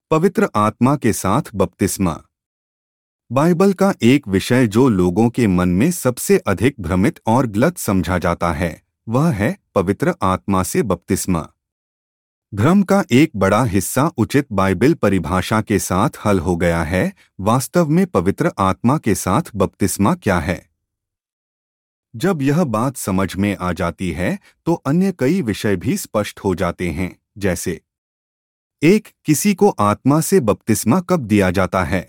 पवित्र आत्मा के साथ बपतिस्मा। बाइबल का एक विषय जो लोगों के मन में सबसे अधिक भ्रमित और गलत समझा जाता है वह है पवित्र आत्मा से बपतिस्मा। भ्रम का एक बड़ा हिस्सा उचित बाइबल परिभाषा के साथ हल हो गया है। वास्तव में पवित्र आत्मा के साथ बपतिस्मा क्या है? जब यह बात समझ में आ जाती है तो अन्य कई विषय भी स्पष्ट हो जाते हैं, जैसे 1. किसी को आत्मा से बपतिस्मा कब दिया जाता है?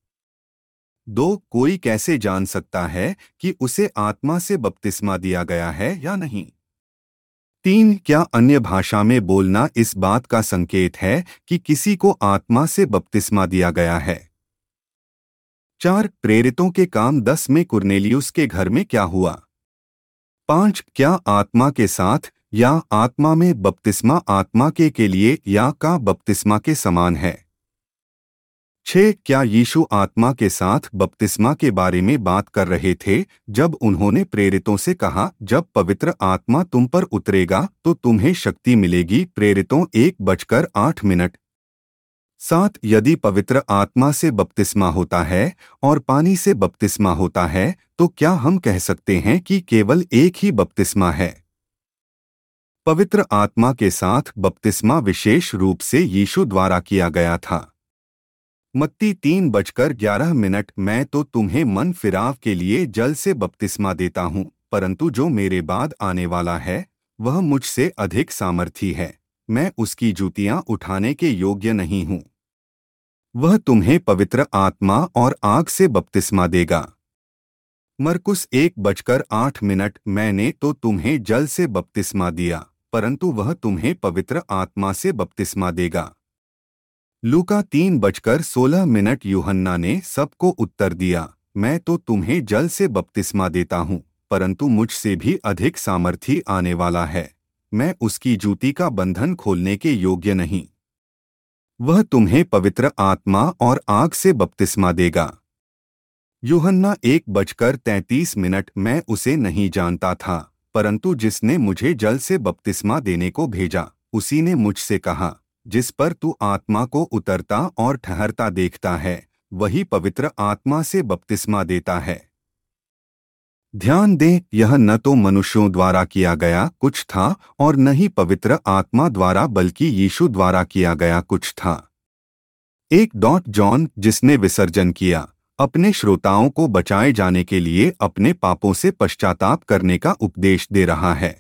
2. कोई कैसे जान सकता है कि उसे आत्मा से बपतिस्मा दिया गया है या नहीं? 3. क्या अन्य भाषा में बोलना इस बात का संकेत है कि किसी को आत्मा से बपतिस्मा दिया गया है? 4. प्रेरितों के काम 10 में कुरनेलियुस के घर में क्या हुआ? 5. क्या आत्मा के साथ या आत्मा में बपतिस्मा आत्मा के लिए या का बपतिस्मा के समान है? 6. क्या यीशु आत्मा के साथ बपतिस्मा के बारे में बात कर रहे थे जब उन्होंने प्रेरितों से कहा, जब पवित्र आत्मा तुम पर उतरेगा तो तुम्हें शक्ति मिलेगी? प्रेरितों 1:08। 7. यदि पवित्र आत्मा से बपतिस्मा होता है और पानी से बपतिस्मा होता है तो क्या हम कह सकते हैं कि केवल एक ही बपतिस्मा है? पवित्र आत्मा के साथ बपतिस्मा विशेष रूप से यीशु द्वारा किया गया था। मत्ती 3:11। मैं तो तुम्हें मन फिराव के लिए जल से बपतिस्मा देता हूँ, परंतु जो मेरे बाद आने वाला है वह मुझसे अधिक सामर्थी है, मैं उसकी जूतियां उठाने के योग्य नहीं हूँ। वह तुम्हें पवित्र आत्मा और आग से बपतिस्मा देगा। मरकुस 1:8। मैंने तो तुम्हें जल से बपतिस्मा दिया, परंतु वह तुम्हें पवित्र आत्मा से बपतिस्मा देगा। लूका 3:16। यूहन्ना ने सबको उत्तर दिया, मैं तो तुम्हें जल से बपतिस्मा देता हूँ, परंतु मुझसे भी अधिक सामर्थी आने वाला है, मैं उसकी जूती का बंधन खोलने के योग्य नहीं। वह तुम्हें पवित्र आत्मा और आग से बपतिस्मा देगा। यूहन्ना 1:33। मैं उसे नहीं जानता था, परंतु जिसने मुझे जल से बपतिस्मा देने को भेजा उसी ने मुझसे कहा, जिस पर तू आत्मा को उतरता और ठहरता देखता है वही पवित्र आत्मा से बपतिस्मा देता है। ध्यान दें, यह न तो मनुष्यों द्वारा किया गया कुछ था और न ही पवित्र आत्मा द्वारा बल्कि यीशु द्वारा किया गया कुछ था। 1. जॉन, जिसने विसर्जन किया, अपने श्रोताओं को बचाए जाने के लिए अपने पापों से पश्चाताप करने का उपदेश दे रहा है।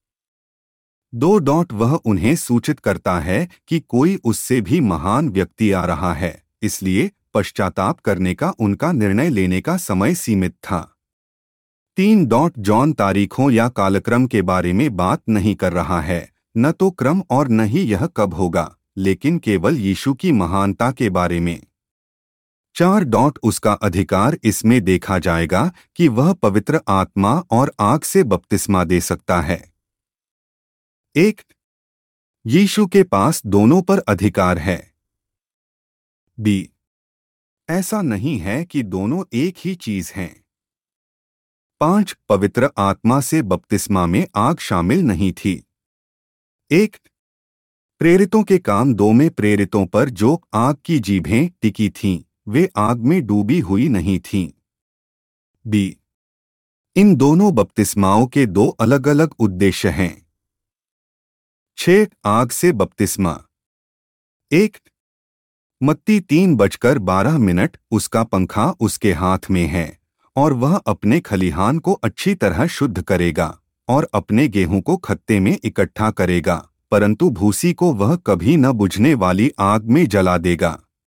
2. वह उन्हें सूचित करता है कि कोई उससे भी महान व्यक्ति आ रहा है, इसलिए पश्चाताप करने का उनका निर्णय लेने का समय सीमित था। 3. जॉन तारीखों या कालक्रम के बारे में बात नहीं कर रहा है, न तो क्रम और न ही यह कब होगा, लेकिन केवल यीशु की महानता के बारे में। 4. उसका अधिकार इसमें देखा जाएगा कि वह पवित्र आत्मा और आग से बपतिस्मा दे सकता है। 1. यीशु के पास दोनों पर अधिकार है। b. ऐसा नहीं है कि दोनों एक ही चीज हैं। 5. पवित्र आत्मा से बपतिस्मा में आग शामिल नहीं थी। 1. प्रेरितों के काम 2 में प्रेरितों पर जो आग की जीभें टिकी थीं वे आग में डूबी हुई नहीं थीं। b. इन दोनों बपतिस्माओं के 2 अलग अलग उद्देश्य हैं। 6. आग से बपतिस्मा। 1. मत्ती 3:12। उसका पंखा उसके हाथ में है और वह अपने खलिहान को अच्छी तरह शुद्ध करेगा और अपने गेहूं को खत्ते में इकट्ठा करेगा, परंतु भूसी को वह कभी न बुझने वाली आग में जला देगा।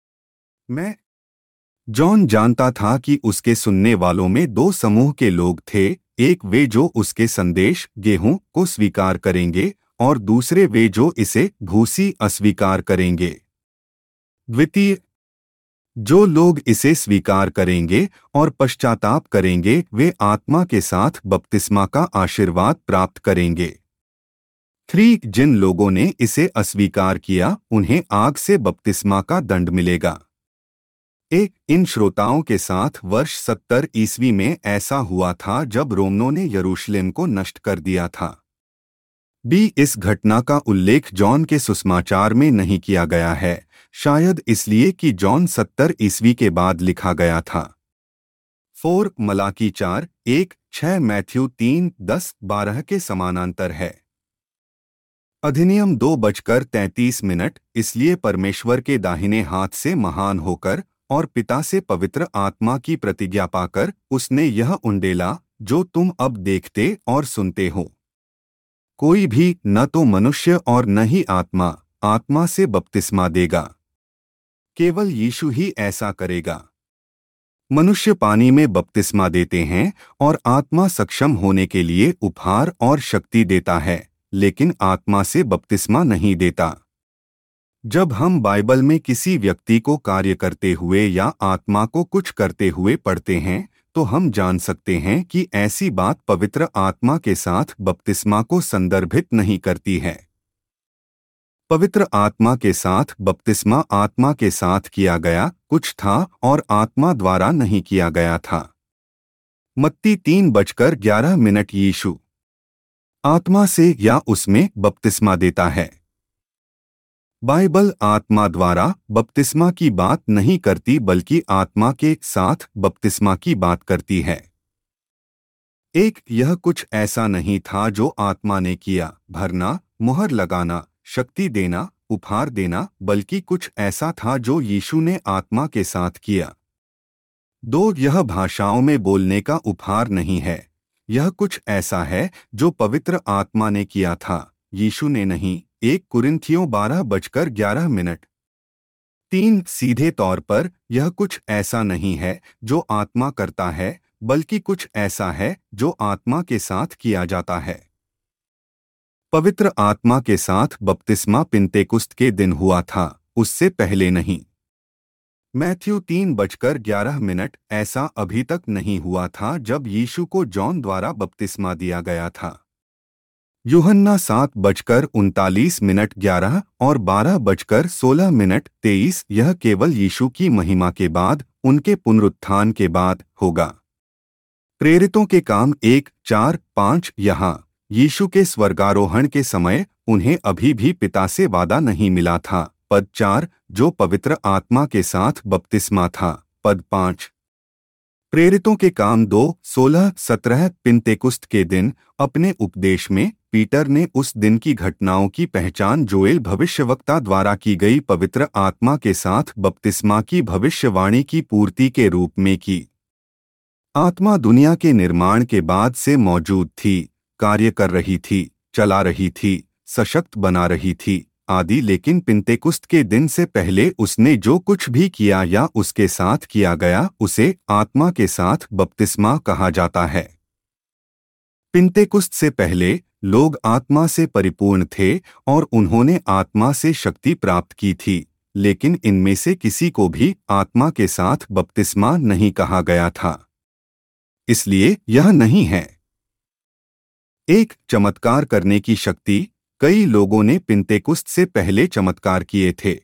जॉन जानता था कि उसके सुनने वालों में 2 समूह के लोग थे, एक वे जो उसके संदेश गेहूं को स्वीकार करेंगे और दूसरे वे जो इसे भूसी अस्वीकार करेंगे। द्वितीय, जो लोग इसे स्वीकार करेंगे और पश्चाताप करेंगे वे आत्मा के साथ बपतिस्मा का आशीर्वाद प्राप्त करेंगे। 3. जिन लोगों ने इसे अस्वीकार किया उन्हें आग से बपतिस्मा का दंड मिलेगा। 1. इन श्रोताओं के साथ वर्ष 70 ईस्वी में ऐसा हुआ था जब रोमनों ने यरूशलेम को नष्ट कर दिया था। b. इस घटना का उल्लेख जॉन के सुसमाचार में नहीं किया गया है, शायद इसलिए कि जॉन 70 ईस्वी के बाद लिखा गया था। 4 मलाकी 4:1-6 मैथ्यू 3:10-12 के समानांतर है। अधिनियम 2:33 इसलिए परमेश्वर के दाहिने हाथ से महान होकर और पिता से पवित्र आत्मा की प्रतिज्ञा पाकर उसने यह उंडेला जो तुम अब देखते और सुनते हो। कोई भी न तो मनुष्य और न ही आत्मा से बपतिस्मा देगा, केवल यीशु ही ऐसा करेगा। मनुष्य पानी में बपतिस्मा देते हैं और आत्मा सक्षम होने के लिए उपहार और शक्ति देता है, लेकिन आत्मा से बपतिस्मा नहीं देता। जब हम बाइबल में किसी व्यक्ति को कार्य करते हुए या आत्मा को कुछ करते हुए पढ़ते हैं तो हम जान सकते हैं कि ऐसी बात पवित्र आत्मा के साथ बपतिस्मा को संदर्भित नहीं करती है। पवित्र आत्मा के साथ बपतिस्मा आत्मा के साथ किया गया कुछ था और आत्मा द्वारा नहीं किया गया था। मत्ती 3:11 यीशु आत्मा से या उसमें बपतिस्मा देता है। बाइबल आत्मा द्वारा बपतिस्मा की बात नहीं करती बल्कि आत्मा के साथ बपतिस्मा की बात करती है। यह कुछ ऐसा नहीं था जो आत्मा ने किया, भरना, मुहर लगाना, शक्ति देना, उपहार देना, बल्कि कुछ ऐसा था जो यीशु ने आत्मा के साथ किया। यह भाषाओं में बोलने का उपहार नहीं है। यह कुछ ऐसा है जो पवित्र आत्मा ने किया था, यीशु ने नहीं। 1 कुरिन्थियों 12:11 3 सीधे तौर पर यह कुछ ऐसा नहीं है जो आत्मा करता है, बल्कि कुछ ऐसा है जो आत्मा के साथ किया जाता है। पवित्र आत्मा के साथ बपतिस्मा पिन्तेकुस्त के दिन हुआ था, उससे पहले नहीं। मैथ्यू 3:11 ऐसा अभी तक नहीं हुआ था जब यीशु को जॉन द्वारा बपतिस्मा दिया गया था। यूहन्ना 7:39 11 और 12:16 23 यह केवल यीशु की महिमा के बाद, उनके पुनरुत्थान के बाद होगा। प्रेरितों के काम 1:4-5 यहाँ यीशु के स्वर्गारोहण के समय उन्हें अभी भी पिता से वादा नहीं मिला था। पद 4 जो पवित्र आत्मा के साथ बपतिस्मा था। पद 5 प्रेरितों के काम 2:16-17 पिन्तेकुस्त के दिन अपने उपदेश में पीटर ने उस दिन की घटनाओं की पहचान जोएल भविष्यवक्ता द्वारा की गई पवित्र आत्मा के साथ बपतिस्मा की भविष्यवाणी की पूर्ति के रूप में की। आत्मा दुनिया के निर्माण के बाद से मौजूद थी, कार्य कर रही थी, चला रही थी, सशक्त बना रही थी आदि, लेकिन पिन्तेकुस्त के दिन से पहले उसने जो कुछ भी किया या उसके साथ किया गया उसे आत्मा के साथ बपतिस्मा कहा जाता है। पिन्तेकुस्त से पहले लोग आत्मा से परिपूर्ण थे और उन्होंने आत्मा से शक्ति प्राप्त की थी, लेकिन इनमें से किसी को भी आत्मा के साथ बपतिस्मा नहीं कहा गया था। इसलिए यह नहीं है। एक चमत्कार करने की शक्ति, कई लोगों ने पिन्तेकुस्त से पहले चमत्कार किए थे।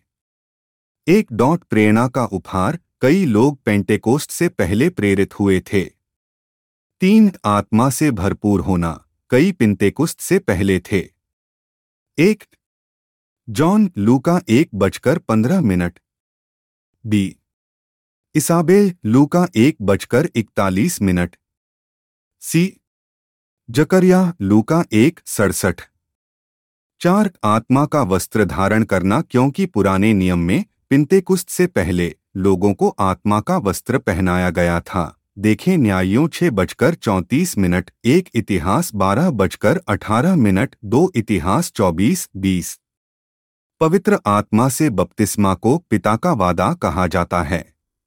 प्रेरणा का उपहार, कई लोग पेंटेकोस्ट से पहले प्रेरित हुए थे। 3 आत्मा से भरपूर होना, कई पिन्तेकुस्त से पहले थे। 1 जॉन लूका 1:15 बी इसाबेल लूका 1:41 सी जकरिया लूका 1:67 4 आत्मा का वस्त्र धारण करना, क्योंकि पुराने नियम में पिन्तेकुस्त से पहले लोगों को आत्मा का वस्त्र पहनाया गया था। देखें न्यायियों 6:34 1 इतिहास 12:18 2 इतिहास 24:20। पवित्र आत्मा से बपतिस्मा को पिता का वादा कहा जाता है।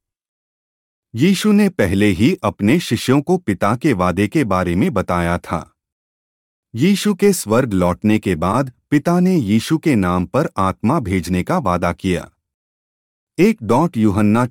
यीशु ने पहले ही अपने शिष्यों को पिता के वादे के बारे में बताया था। यीशु के स्वर्ग लौटने के बाद पिता ने यीशु के नाम पर आत्मा भेजने का वादा किया। 1 यूहन्ना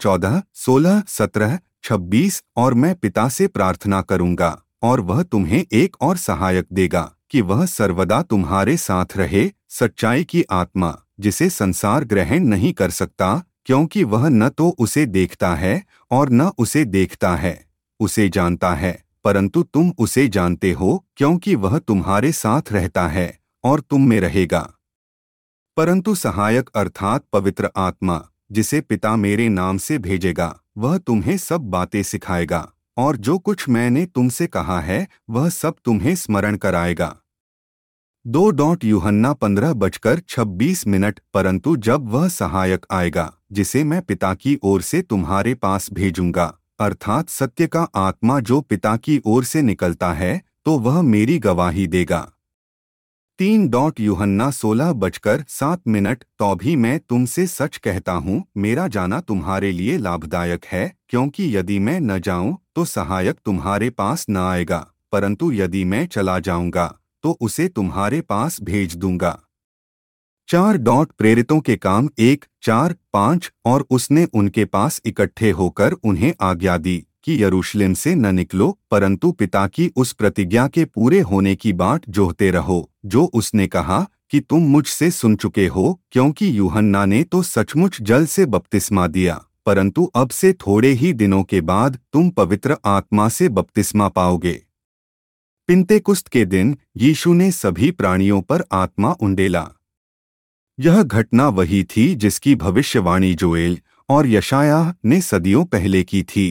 14:16-17-26 और मैं पिता से प्रार्थना करूंगा और वह तुम्हें एक और सहायक देगा कि वह सर्वदा तुम्हारे साथ रहे, सच्चाई की आत्मा, जिसे संसार ग्रहण नहीं कर सकता, क्योंकि वह न तो उसे देखता है और न उसे देखता है, उसे जानता है, परंतु तुम उसे जानते हो क्योंकि वह तुम्हारे साथ रहता है और तुम में रहेगा। परंतु सहायक अर्थात पवित्र आत्मा, जिसे पिता मेरे नाम से भेजेगा, वह तुम्हें सब बातें सिखाएगा और जो कुछ मैंने तुमसे कहा है वह सब तुम्हें स्मरण कराएगा। 2 यूहन्ना 15:26। परंतु जब वह सहायक आएगा, जिसे मैं पिता की ओर से तुम्हारे पास भेजूंगा, अर्थात सत्य का आत्मा जो पिता की ओर से निकलता है, तो वह मेरी गवाही देगा। 3 यूहन्ना 16:7। तो भी मैं तुमसे सच कहता हूँ, मेरा जाना तुम्हारे लिए लाभदायक है, क्योंकि यदि मैं न जाऊं तो सहायक तुम्हारे पास न आएगा, परंतु यदि मैं चला जाऊंगा तो उसे तुम्हारे पास भेज दूंगा। 4 प्रेरितों के काम 1:4-5। और उसने उनके पास इकट्ठे होकर उन्हें आज्ञा दी कि यरूशलेम से न निकलो, परंतु पिता की उस प्रतिज्ञा के पूरे होने की बाट जोहते रहो, जो उसने कहा कि तुम मुझसे सुन चुके हो, क्योंकि यूहन्ना ने तो सचमुच जल से बपतिस्मा दिया, परंतु अब से थोड़े ही दिनों के बाद तुम पवित्र आत्मा से बपतिस्मा पाओगे। पिन्तेकुस्त के दिन यीशु ने सभी प्राणियों पर आत्मा उंडेला। यह घटना वही थी जिसकी भविष्यवाणी जोएल और यशायाह ने सदियों पहले की थी।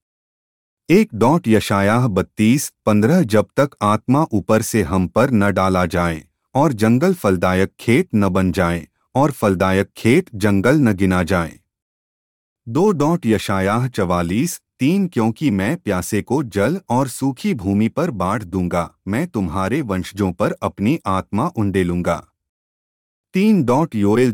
1 यशायाह 32:15। जब तक आत्मा ऊपर से हम पर न डाला जाए और जंगल फलदायक खेत न बन जाए और फलदायक खेत जंगल न गिना जाए। 2 यशायाह 44:3। क्योंकि मैं प्यासे को जल और सूखी भूमि पर बांट दूंगा, मैं तुम्हारे वंशजों पर अपनी आत्मा उंडेलूंगा। 3 योएल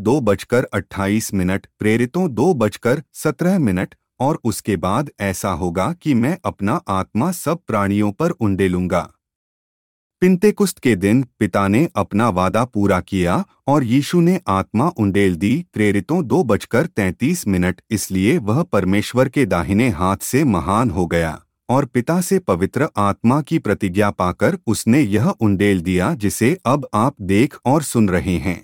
2:28। प्रेरितों 2:17। और उसके बाद ऐसा होगा कि मैं अपना आत्मा सब प्राणियों पर उंडेलूंगा। पिन्तेकुस्त के दिन पिता ने अपना वादा पूरा किया और यीशु ने आत्मा उंडेल दी। प्रेरितों 2:33। इसलिए वह परमेश्वर के दाहिने हाथ से महान हो गया और पिता से पवित्र आत्मा की प्रतिज्ञा पाकर उसने यह उंडेल दिया जिसे अब आप देख और सुन रहे हैं।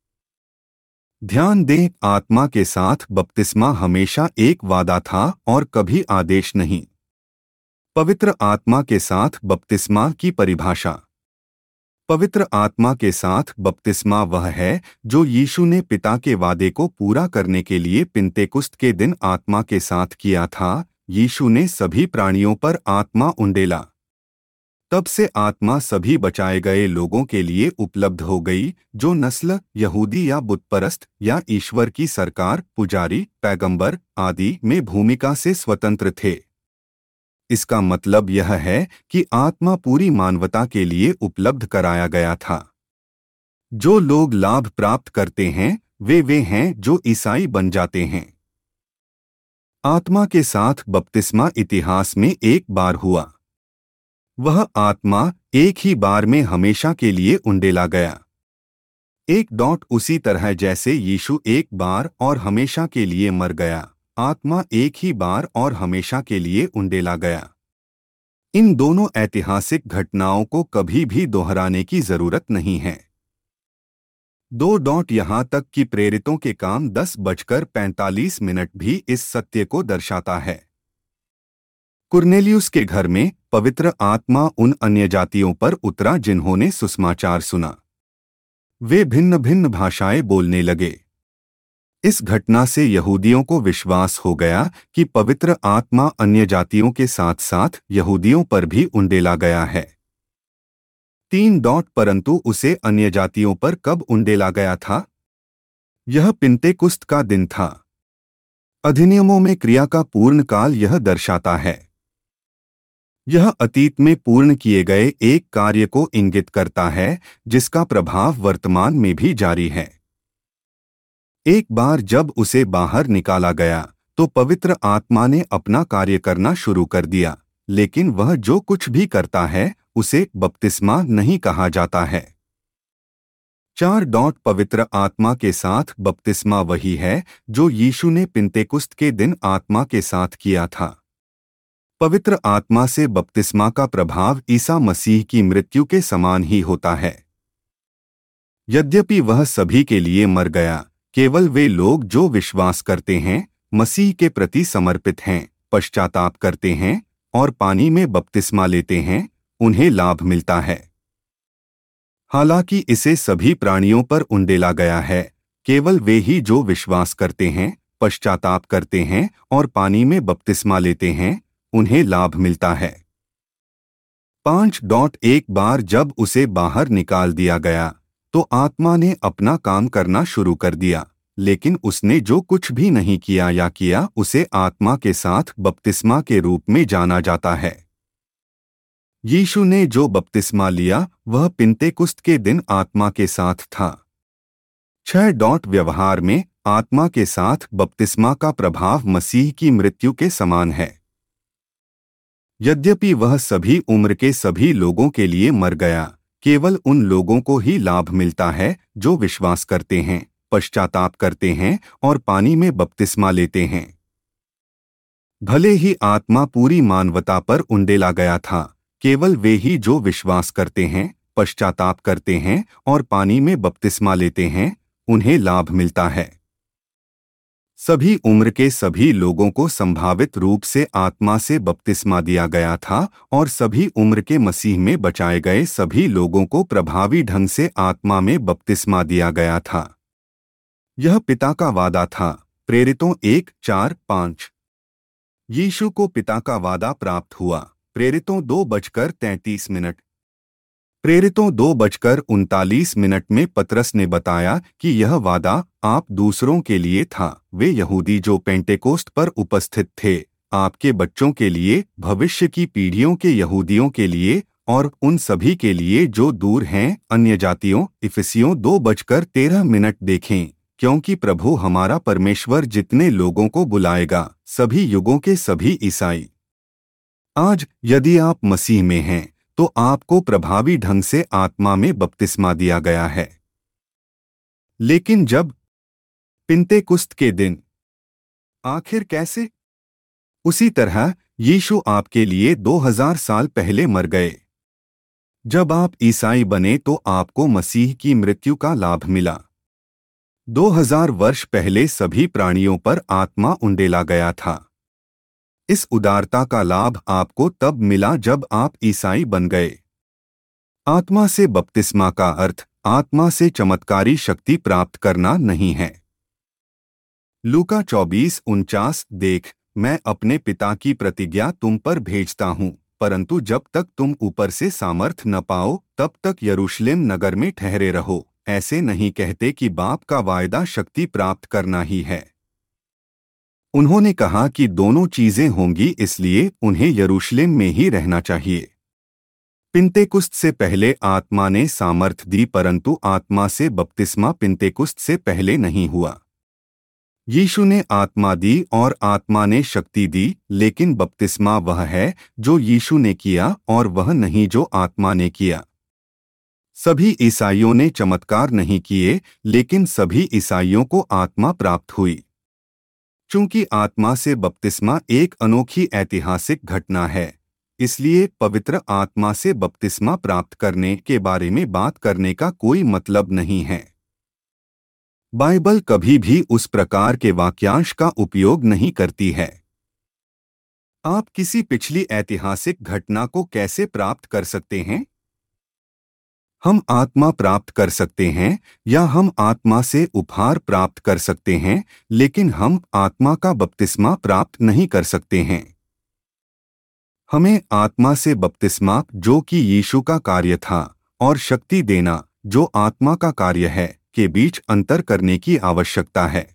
ध्यान दें, आत्मा के साथ बपतिस्मा हमेशा एक वादा था और कभी आदेश नहीं। पवित्र आत्मा के साथ बपतिस्मा की परिभाषा। पवित्र आत्मा के साथ बपतिस्मा वह है जो यीशु ने पिता के वादे को पूरा करने के लिए पिन्तेकुस्त के दिन आत्मा के साथ किया था। यीशु ने सभी प्राणियों पर आत्मा उंडेला। तब से आत्मा सभी बचाए गए लोगों के लिए उपलब्ध हो गई, जो नस्ल यहूदी या बुतपरस्त या ईश्वर की सरकार, पुजारी, पैगंबर आदि में भूमिका से स्वतंत्र थे। इसका मतलब यह है कि आत्मा पूरी मानवता के लिए उपलब्ध कराया गया था। जो लोग लाभ प्राप्त करते हैं वे हैं जो ईसाई बन जाते हैं। आत्मा के साथ बपतिस्मा इतिहास में एक बार हुआ। वह आत्मा एक ही बार में हमेशा के लिए उंडेला गया। 1 उसी तरह जैसे यीशु एक बार और हमेशा के लिए मर गया, आत्मा एक ही बार और हमेशा के लिए उंडेला गया। इन दोनों ऐतिहासिक घटनाओं को कभी भी दोहराने की जरूरत नहीं है। 2 यहाँ तक कि प्रेरितों के काम 10:45 भी इस सत्य को दर्शाता है। कुरनेलियुस के घर में पवित्र आत्मा उन अन्य जातियों पर उतरा जिन्होंने सुसमाचार सुना। वे भिन्न भिन्न भाषाएं बोलने लगे। इस घटना से यहूदियों को विश्वास हो गया कि पवित्र आत्मा अन्य जातियों के साथ साथ यहूदियों पर भी उंडेला गया है। 3 परंतु उसे अन्य जातियों पर कब उंडेला गया था? यह पिन्तेकुस्त का दिन था। अधिनियमों में क्रिया का पूर्ण काल यह दर्शाता है। यह अतीत में पूर्ण किए गए एक कार्य को इंगित करता है जिसका प्रभाव वर्तमान में भी जारी है। एक बार जब उसे बाहर निकाला गया तो पवित्र आत्मा ने अपना कार्य करना शुरू कर दिया, लेकिन वह जो कुछ भी करता है उसे बपतिस्मा नहीं कहा जाता है। 4 पवित्र आत्मा के साथ बपतिस्मा वही है जो यीशु ने पिन्तेकुस्त के दिन आत्मा के साथ किया था। पवित्र आत्मा से बपतिस्मा का प्रभाव ईसा मसीह की मृत्यु के समान ही होता है। यद्यपि वह सभी के लिए मर गया, केवल वे लोग जो विश्वास करते हैं, मसीह के प्रति समर्पित हैं, पश्चाताप करते हैं और पानी में बपतिस्मा लेते हैं, उन्हें लाभ मिलता है। हालांकि इसे सभी प्राणियों पर उंडेला गया है, केवल वे ही जो विश्वास करते हैं, पश्चाताप करते हैं और पानी में बपतिस्मा लेते हैं, उन्हें लाभ मिलता है। 5.1 बार जब उसे बाहर निकाल दिया गया तो आत्मा ने अपना काम करना शुरू कर दिया, लेकिन उसने जो कुछ भी नहीं किया उसे आत्मा के साथ बपतिस्मा के रूप में जाना जाता है। यीशु ने जो बपतिस्मा लिया वह पिंतेकुस्त के दिन आत्मा के साथ था। 6. व्यवहार में आत्मा के साथ बपतिस्मा का प्रभाव मसीह की मृत्यु के समान है। यद्यपि वह सभी उम्र के सभी लोगों के लिए मर गया, केवल उन लोगों को ही लाभ मिलता है जो विश्वास करते हैं, पश्चाताप करते हैं और पानी में बपतिस्मा लेते हैं। भले ही आत्मा पूरी मानवता पर उंडेला गया था, केवल वे ही जो विश्वास करते हैं, पश्चाताप करते हैं और पानी में बपतिस्मा लेते हैं, उन्हें लाभ मिलता है। सभी उम्र के सभी लोगों को संभावित रूप से आत्मा से बपतिस्मा दिया गया था और सभी उम्र के मसीह में बचाए गए सभी लोगों को प्रभावी ढंग से आत्मा में बपतिस्मा दिया गया था। यह पिता का वादा था। प्रेरितों 1:4-5। यीशु को पिता का वादा प्राप्त हुआ। प्रेरितों 2:33। प्रेरितों 2:39 में पतरस ने बताया कि यह वादा आप दूसरों के लिए था, वे यहूदी जो पेंटेकोस्ट पर उपस्थित थे, आपके बच्चों के लिए, भविष्य की पीढ़ियों के यहूदियों के लिए और उन सभी के लिए जो दूर हैं, अन्य जातियों। इफिसियों 2:13 देखें, क्योंकि प्रभु हमारा परमेश्वर जितने लोगों को बुलाएगा, सभी युगों के सभी ईसाई। आज यदि आप मसीह में हैं तो आपको प्रभावी ढंग से आत्मा में बपतिस्मा दिया गया है। लेकिन जब पिंतेकुस्त के दिन, आखिर कैसे? उसी तरह यीशु आपके लिए 2000 साल पहले मर गए। जब आप ईसाई बने तो आपको मसीह की मृत्यु का लाभ मिला। 2000 वर्ष पहले सभी प्राणियों पर आत्मा उंडेला गया था। इस उदारता का लाभ आपको तब मिला जब आप ईसाई बन गए। आत्मा से बपतिस्मा का अर्थ आत्मा से चमत्कारी शक्ति प्राप्त करना नहीं है। लूका 24:49 देख, मैं अपने पिता की प्रतिज्ञा तुम पर भेजता हूँ, परंतु जब तक तुम ऊपर से सामर्थ न पाओ तब तक यरूशलेम नगर में ठहरे रहो। ऐसे नहीं कहते कि बाप का वायदा शक्ति प्राप्त करना ही है। उन्होंने कहा कि दोनों चीजें होंगी, इसलिए उन्हें यरूशलेम में ही रहना चाहिए। पिंतेकुस्त से पहले आत्मा ने सामर्थ दी, परंतु आत्मा से बपतिस्मा पिंतेकुस्त से पहले नहीं हुआ। यीशु ने आत्मा दी और आत्मा ने शक्ति दी, लेकिन बपतिस्मा वह है जो यीशु ने किया और वह नहीं जो आत्मा ने किया। सभी ईसाइयों ने चमत्कार नहीं किए, लेकिन सभी ईसाइयों को आत्मा प्राप्त हुई। चूंकि आत्मा से बपतिस्मा एक अनोखी ऐतिहासिक घटना है, इसलिए पवित्र आत्मा से बपतिस्मा प्राप्त करने के बारे में बात करने का कोई मतलब नहीं है। बाइबल कभी भी उस प्रकार के वाक्यांश का उपयोग नहीं करती है। आप किसी पिछली ऐतिहासिक घटना को कैसे प्राप्त कर सकते हैं? हम आत्मा प्राप्त कर सकते हैं या हम आत्मा से उपहार प्राप्त कर सकते हैं, लेकिन हम आत्मा का बपतिस्मा प्राप्त नहीं कर सकते हैं। हमें आत्मा से बपतिस्मा, जो कि यीशु का कार्य था, और शक्ति देना, जो आत्मा का कार्य है, के बीच अंतर करने की आवश्यकता है।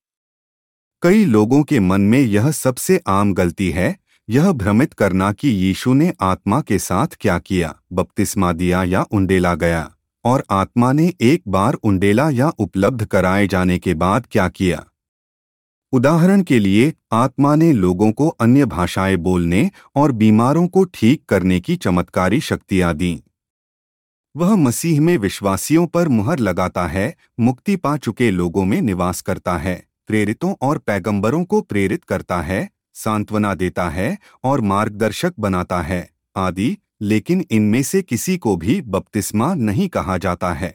कई लोगों के मन में यह सबसे आम गलती है, यह भ्रमित करना कि यीशु ने आत्मा के साथ क्या किया, बपतिस्मा दिया या उंडेला गया, और आत्मा ने एक बार उंडेला या उपलब्ध कराए जाने के बाद क्या किया। उदाहरण के लिए, आत्मा ने लोगों को अन्य भाषाएं बोलने और बीमारों को ठीक करने की चमत्कारी शक्तियां दीं। वह मसीह में विश्वासियों पर मुहर लगाता है, मुक्ति पा चुके लोगों में निवास करता है, प्रेरितों और पैगंबरों को प्रेरित करता है, सांत्वना देता है और मार्गदर्शक बनाता है आदि, लेकिन इनमें से किसी को भी बपतिस्मा नहीं कहा जाता है।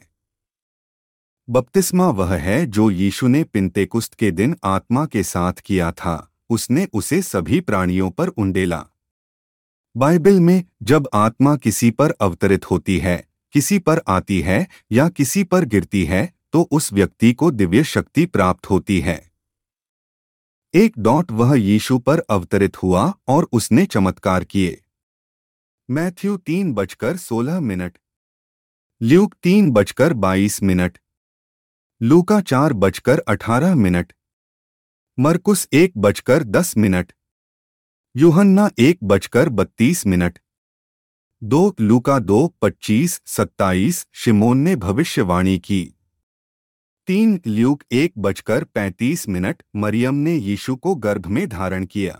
बपतिस्मा वह है जो यीशु ने पिंतेकुस्त के दिन आत्मा के साथ किया था। उसने उसे सभी प्राणियों पर उंडेला। बाइबल में जब आत्मा किसी पर अवतरित होती है, किसी पर आती है या किसी पर गिरती है, तो उस व्यक्ति को दिव्य शक्ति प्राप्त होती है। एक डॉट वह यीशु पर अवतरित हुआ और उसने चमत्कार किए। मैथ्यू 3:16, ल्यूक 3:22, लूका 4:18, मरकुस 1:10, यूहन्ना 1:32, 2 लूका 2:25-27 शिमोन ने भविष्यवाणी की। 3 ल्यूक 1:35 मरियम ने यीशु को गर्भ में धारण किया।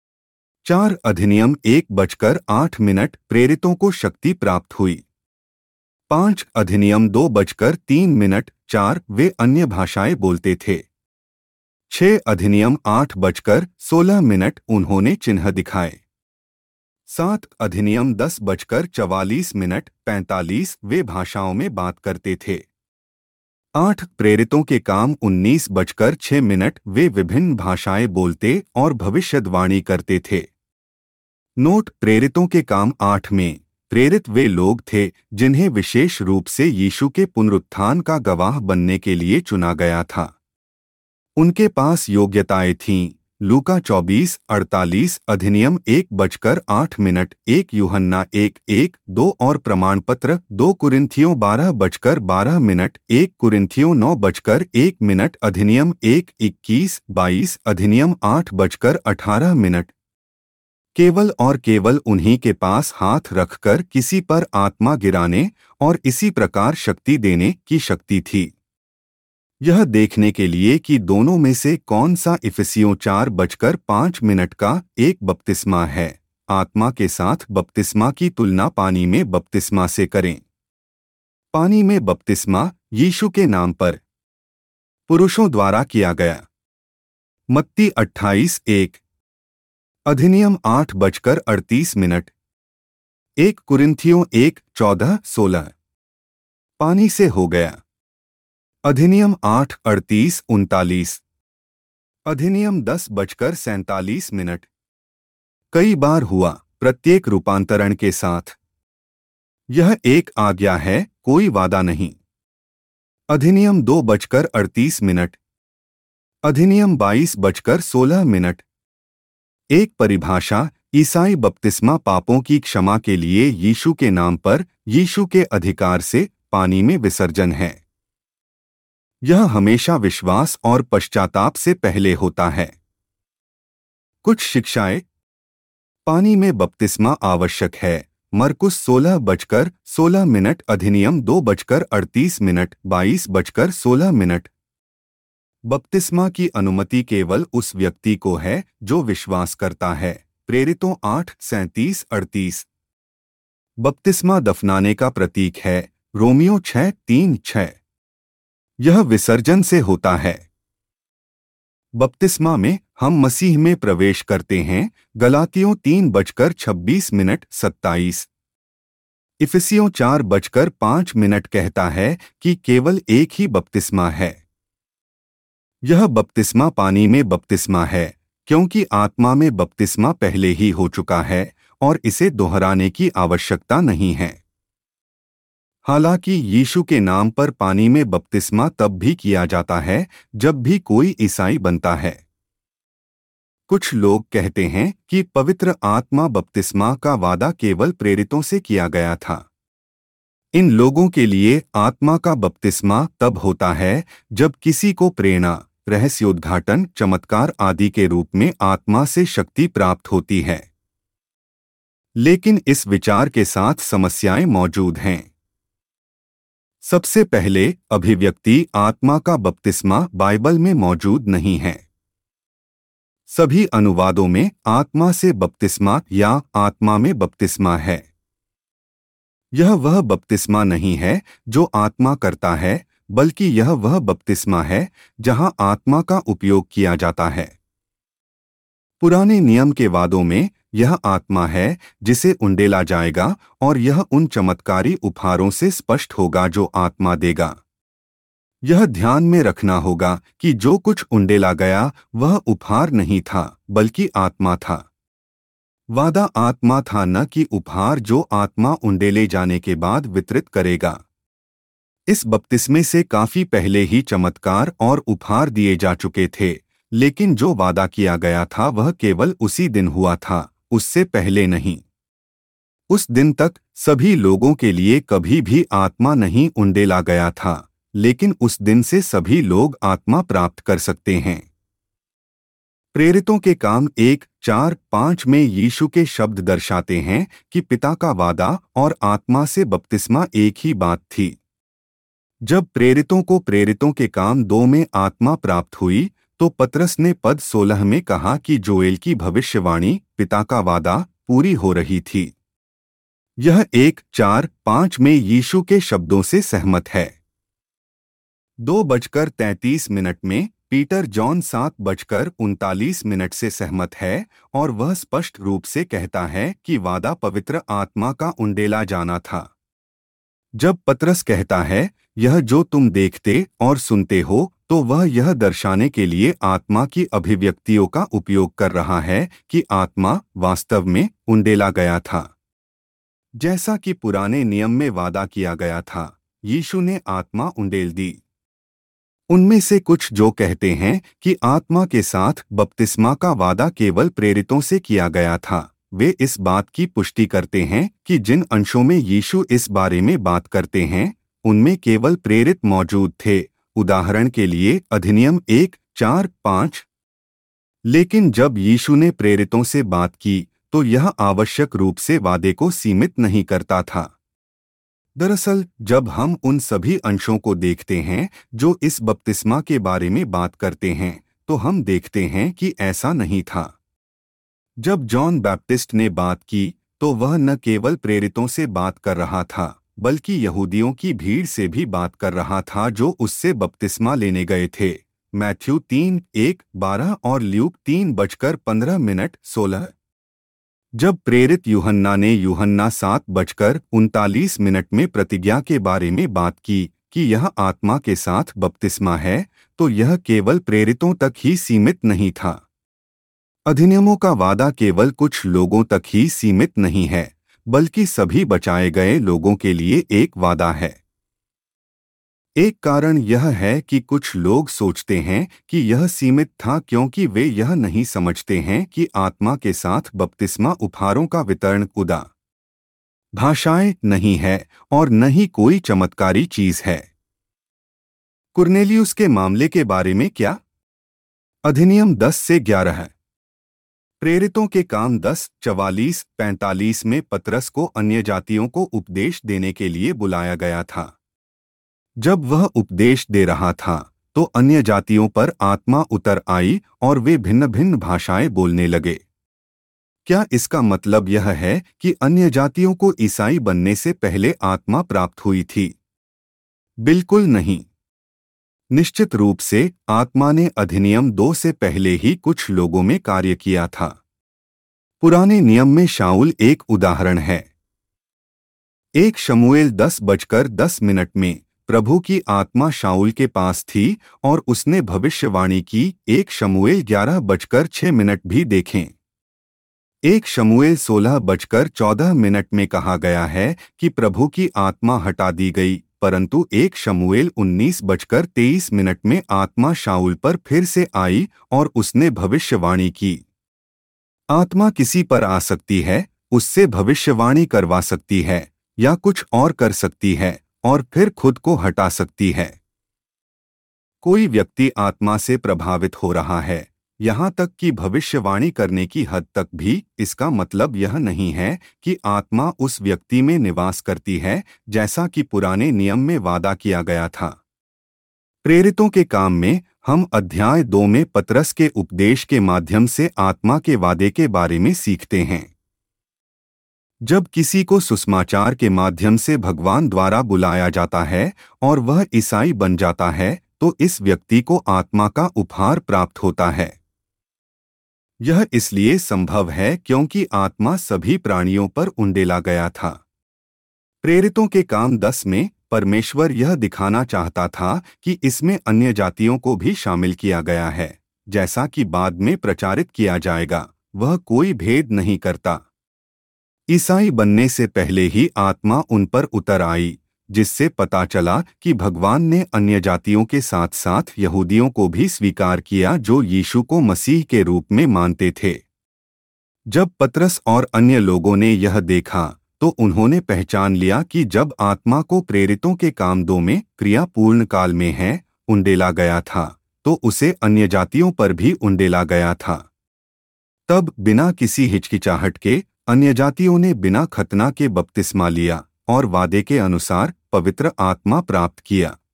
4 अधिनियम 1:08 प्रेरितों को शक्ति प्राप्त हुई। 5 अधिनियम 2:03 4 वे अन्य भाषाएं बोलते थे। 6 अधिनियम 8:16 उन्होंने चिन्ह दिखाए। 7 अधिनियम 10:44 45 वे भाषाओं में बात करते थे। 8 प्रेरितों के काम 19:06 वे विभिन्न भाषाएं बोलते और भविष्यवाणी करते थे। नोट प्रेरितों के काम 8 में प्रेरित वे लोग थे जिन्हें विशेष रूप से यीशु के पुनरुत्थान का गवाह बनने के लिए चुना गया था। उनके पास योग्यताएं थीं। लूका 24:48 अधिनियम 1:08 1 यूहन्ना 1:1-2 और प्रमाणपत्र 2 कुरिन्थियों 12:12 1 कुरिन्थियों 9:1 अधिनियम 1:21-22 अधिनियम 8:18 केवल और केवल उन्हीं के पास हाथ रखकर किसी पर आत्मा गिराने और इसी प्रकार शक्ति देने की शक्ति थी। यह देखने के लिए कि दोनों में से कौन सा इफिसियों 4:05 का एक बपतिस्मा है, आत्मा के साथ बपतिस्मा की तुलना पानी में बपतिस्मा से करें। पानी में बपतिस्मा यीशु के नाम पर पुरुषों द्वारा किया गया। मत्ती 28:1 अधिनियम 8:38 1 कुरिन्थियों 1:14-16 पानी से हो गया। अधिनियम 8:38-39 अधिनियम 10:47 कई बार हुआ, प्रत्येक रूपांतरण के साथ। यह एक आज्ञा है, कोई वादा नहीं। अधिनियम 2:38 अधिनियम 22:16 एक परिभाषा ईसाई बपतिस्मा पापों की क्षमा के लिए यीशु के नाम पर यीशु के अधिकार से पानी में विसर्जन है। यह हमेशा विश्वास और पश्चाताप से पहले होता है। कुछ शिक्षाएं पानी में बपतिस्मा आवश्यक है। मरकुस 16:16 अधिनियम 2:38 22:16 बपतिस्मा की अनुमति केवल उस व्यक्ति को है जो विश्वास करता है। प्रेरितों 8:37-38 बपतिस्मा दफनाने का प्रतीक है। रोमियो 6:3-6 यह विसर्जन से होता है। बपतिस्मा में हम मसीह में प्रवेश करते हैं। गलातियों 3:26-27 इफिसियों 4:5 कहता है कि केवल एक ही बपतिस्मा है। यह बपतिस्मा पानी में बपतिस्मा है क्योंकि आत्मा में बपतिस्मा पहले ही हो चुका है और इसे दोहराने की आवश्यकता नहीं है। हालांकि यीशु के नाम पर पानी में बपतिस्मा तब भी किया जाता है जब भी कोई ईसाई बनता है। कुछ लोग कहते हैं कि पवित्र आत्मा बपतिस्मा का वादा केवल प्रेरितों से किया गया था। इन लोगों के लिए आत्मा का बपतिस्मा तब होता है जब किसी को प्रेरणा, रहस्योद्घाटन, चमत्कार आदि के रूप में आत्मा से शक्ति प्राप्त होती है। लेकिन इस विचार के साथ समस्याएं मौजूद हैं। सबसे पहले, अभिव्यक्ति आत्मा का बपतिस्मा बाइबल में मौजूद नहीं है। सभी अनुवादों में आत्मा से बपतिस्मा या आत्मा में बपतिस्मा है। यह वह बपतिस्मा नहीं है जो आत्मा करता है, बल्कि यह वह बपतिस्मा है जहां आत्मा का उपयोग किया जाता है। पुराने नियम के वादों में यह आत्मा है जिसे उंडेला जाएगा और यह उन चमत्कारी उपहारों से स्पष्ट होगा जो आत्मा देगा। यह ध्यान में रखना होगा कि जो कुछ उंडेला गया वह उपहार नहीं था बल्कि आत्मा था। वादा आत्मा था, न कि उपहार जो आत्मा उंडेले जाने के बाद वितरित करेगा। इस बपतिस्मे से काफी पहले ही चमत्कार और उपहार दिए जा चुके थे, लेकिन जो वादा किया गया था वह केवल उसी दिन हुआ था, उससे पहले नहीं। उस दिन तक सभी लोगों के लिए कभी भी आत्मा नहीं उंडेला गया था, लेकिन उस दिन से सभी लोग आत्मा प्राप्त कर सकते हैं। प्रेरितों के काम 1:4-5 में यीशु के शब्द दर्शाते हैं कि पिता का वादा और आत्मा से बपतिस्मा एक ही बात थी। जब प्रेरितों को प्रेरितों के काम 2 में आत्मा प्राप्त हुई, तो पतरस ने पद 16 में कहा कि जोएल की भविष्यवाणी, पिता का वादा, पूरी हो रही थी। यह 1:4-5 में यीशु के शब्दों से सहमत है। 2:33 में पीटर जॉन 7:39 से सहमत है, और वह स्पष्ट रूप से कहता है कि वादा पवित्र आत्मा का उंडेला जाना था। जब पतरस कहता है, यह जो तुम देखते और सुनते हो, तो वह यह दर्शाने के लिए आत्मा की अभिव्यक्तियों का उपयोग कर रहा है कि आत्मा वास्तव में उंडेला गया था। जैसा कि पुराने नियम में वादा किया गया था, यीशु ने आत्मा उंडेल दी। उनमें से कुछ जो कहते हैं कि आत्मा के साथ बपतिस्मा का वादा केवल प्रेरितों से किया गया था, वे इस बात की पुष्टि करते हैं कि जिन अंशों में यीशु इस बारे में बात करते हैं, उनमें केवल प्रेरित मौजूद थे, उदाहरण के लिए अधिनियम 1:4-5। लेकिन जब यीशु ने प्रेरितों से बात की, तो यह आवश्यक रूप से वादे को सीमित नहीं करता था। दरअसल जब हम उन सभी अंशों को देखते हैं जो इस बपतिस्मा के बारे में बात करते हैं, तो हम देखते हैं कि ऐसा नहीं था। जब जॉन बैप्टिस्ट ने बात की, तो वह न केवल प्रेरितों से बात कर रहा था, बल्कि यहूदियों की भीड़ से भी बात कर रहा था जो उससे बपतिस्मा लेने गए थे। मैथ्यू 3:1-12 और ल्यूक 3:15-16। जब प्रेरित यूहन्ना ने यूहन्ना 7:39 में प्रतिज्ञा के बारे में बात की कि यह आत्मा के साथ बपतिस्मा है, तो यह केवल प्रेरितों तक ही सीमित नहीं था। अधिनियमों का वादा केवल कुछ लोगों तक ही सीमित नहीं है, बल्कि सभी बचाए गए लोगों के लिए एक वादा है। एक कारण यह है कि कुछ लोग सोचते हैं कि यह सीमित था क्योंकि वे यह नहीं समझते हैं कि आत्मा के साथ बपतिस्मा उपहारों का वितरण खुदा भाषाएं नहीं है और न ही कोई चमत्कारी चीज है। कुरनेलियुस के मामले के बारे में क्या? अधिनियम 10-11। प्रेरितों के काम 10:44-45 में पतरस को अन्य जातियों को उपदेश देने के लिए बुलाया गया था। जब वह उपदेश दे रहा था, तो अन्य जातियों पर आत्मा उतर आई और वे भिन्न भिन्न भाषाएं बोलने लगे। क्या इसका मतलब यह है कि अन्य जातियों को ईसाई बनने से पहले आत्मा प्राप्त हुई थी? बिल्कुल नहीं। निश्चित रूप से आत्मा ने अधिनियम 2 से पहले ही कुछ लोगों में कार्य किया था। पुराने नियम में शाऊल एक उदाहरण है। 1 शमूएल 10:10 में प्रभु की आत्मा शाऊल के पास थी और उसने भविष्यवाणी की। 1 शमूएल 11:6 भी देखें। 1 शमूएल 16:14 में कहा गया है कि प्रभु की आत्मा हटा दी गई, परंतु 1 शमूएल 19:23 में आत्मा शाऊल पर फिर से आई और उसने भविष्यवाणी की। आत्मा किसी पर आ सकती है, उससे भविष्यवाणी करवा सकती है, या कुछ और कर सकती है और फिर खुद को हटा सकती है। कोई व्यक्ति आत्मा से प्रभावित हो रहा है, यहाँ तक कि भविष्यवाणी करने की हद तक भी, इसका मतलब यह नहीं है कि आत्मा उस व्यक्ति में निवास करती है, जैसा कि पुराने नियम में वादा किया गया था। प्रेरितों के काम में हम अध्याय 2 में पतरस के उपदेश के माध्यम से आत्मा के वादे के बारे में सीखते हैं। जब किसी को सुसमाचार के माध्यम से भगवान द्वारा बुलाया जाता है और वह ईसाई बन जाता है, तो इस व्यक्ति को आत्मा का उपहार प्राप्त होता है। यह इसलिए संभव है क्योंकि आत्मा सभी प्राणियों पर उंडेला गया था। प्रेरितों के काम 10 में परमेश्वर यह दिखाना चाहता था कि इसमें अन्य जातियों को भी शामिल किया गया है। जैसा कि बाद में प्रचारित किया जाएगा, वह कोई भेद नहीं करता। ईसाई बनने से पहले ही आत्मा उन पर उतर आई, जिससे पता चला कि भगवान ने अन्य जातियों के साथ साथ यहूदियों को भी स्वीकार किया जो यीशु को मसीह के रूप में मानते थे। जब पतरस और अन्य लोगों ने यह देखा तो उन्होंने पहचान लिया कि जब आत्मा को प्रेरितों के काम 2 में क्रिया पूर्ण काल में है उंडेला गया था तो उसे अन्य जातियों पर भी उंडेला गया था। तब बिना किसी हिचकिचाहट के अन्य जातियों ने बिना खतना के बपतिस्मा लिया और वादे के अनुसार पवित्र आत्मा प्राप्त किया।